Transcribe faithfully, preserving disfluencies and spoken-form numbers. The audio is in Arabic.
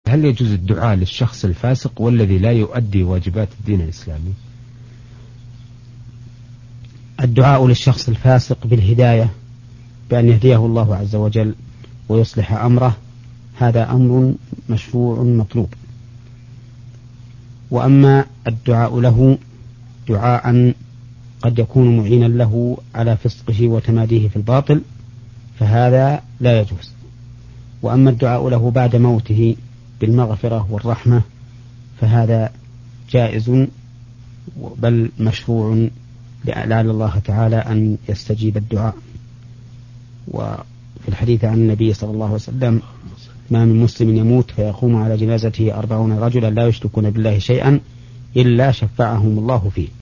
هل يجوز الدعاء للشخص الفاسق والذي لا يؤدي واجبات الدين الإسلامي؟ الدعاء للشخص الفاسق بالهداية بأن يهديه الله عز وجل ويصلح أمره هذا أمر مشروع مطلوب. وأما الدعاء له دعاء قد يكون معينا له على فسقه وتماديه في الباطل فهذا لا يجوز. وأما الدعاء له بعد موته بالمغفرة والرحمة فهذا جائز بل مشروع لعل الله تعالى أن يستجيب الدعاء. وفي الحديث عن النبي صلى الله عليه وسلم ما من مسلم يموت فيقوم على جنازته أربعون رجلا لا يشركون بالله شيئا إلا شفعهم الله فيه.